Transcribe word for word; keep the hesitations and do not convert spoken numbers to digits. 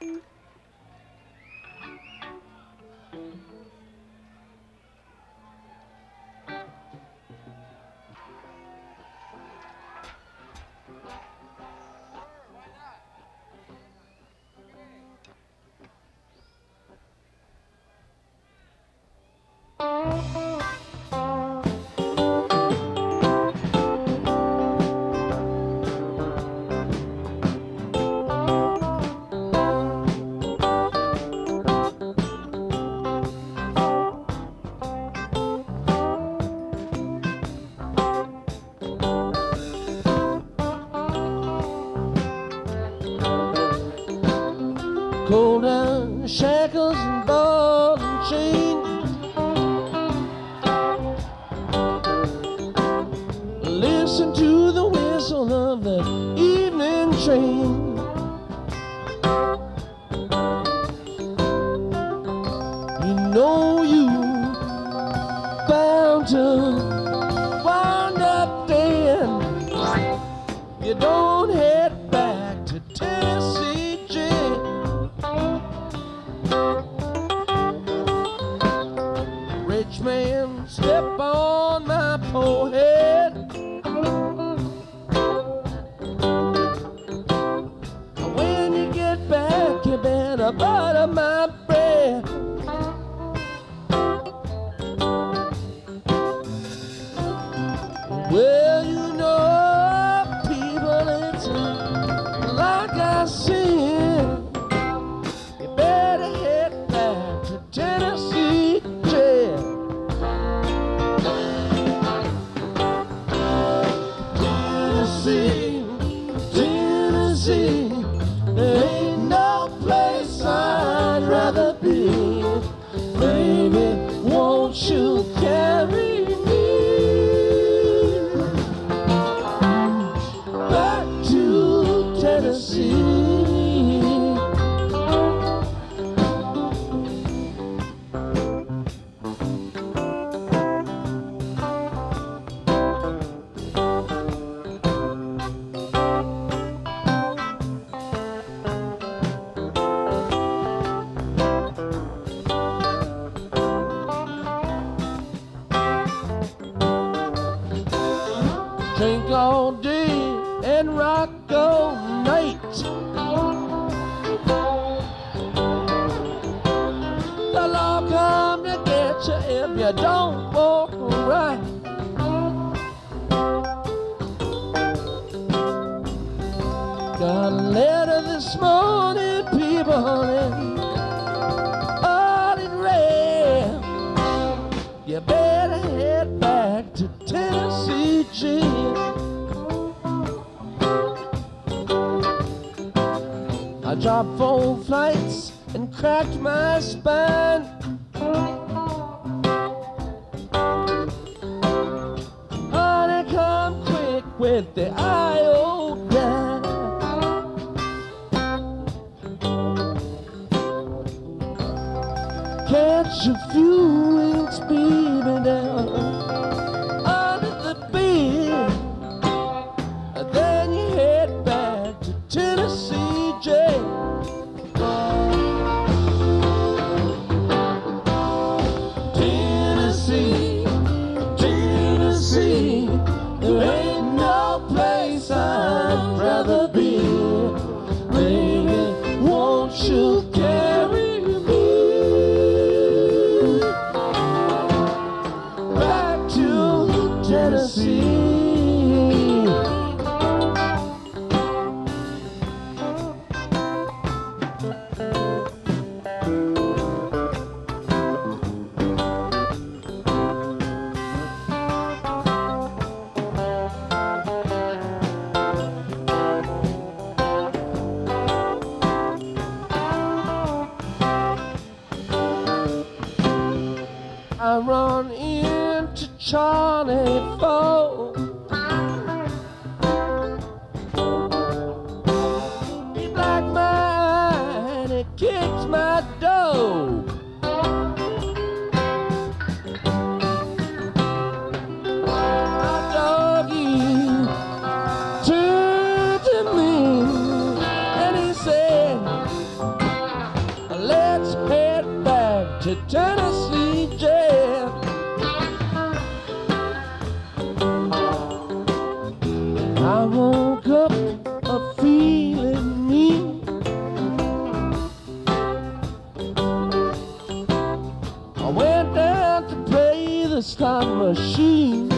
Cold and shackles and ball and chain. Listen to the whistle of the evening train. You know you bound to wind up dead. You don't head back to Tennessee jail. Rich man, step on my poor head. When you get back, you better butter my bread. Well, you know, people, it's like I said. You better head back to Tennessee jail. Tennessee, Tennessee, there ain't no place I'd rather be. Baby, won't you carry me back to Tennessee? Drink all day and rock all night. The law come to get you if you don't walk right. Got a letter this morning, people, and all it read. You better head back to Tennessee jail. I dropped four flights and cracked my spine. Honey, come quick with the iodine. Catch a few winks, baby, down under the bed. Then you head back to Tennessee jail. Tennessee, Tennessee, there ain't no place I'd rather be. Baby, won't you carry me back to Tennessee? I run into Charlie Ford. He blacked my eye and he kicked my door. My doggy turned to me and he said, time machine.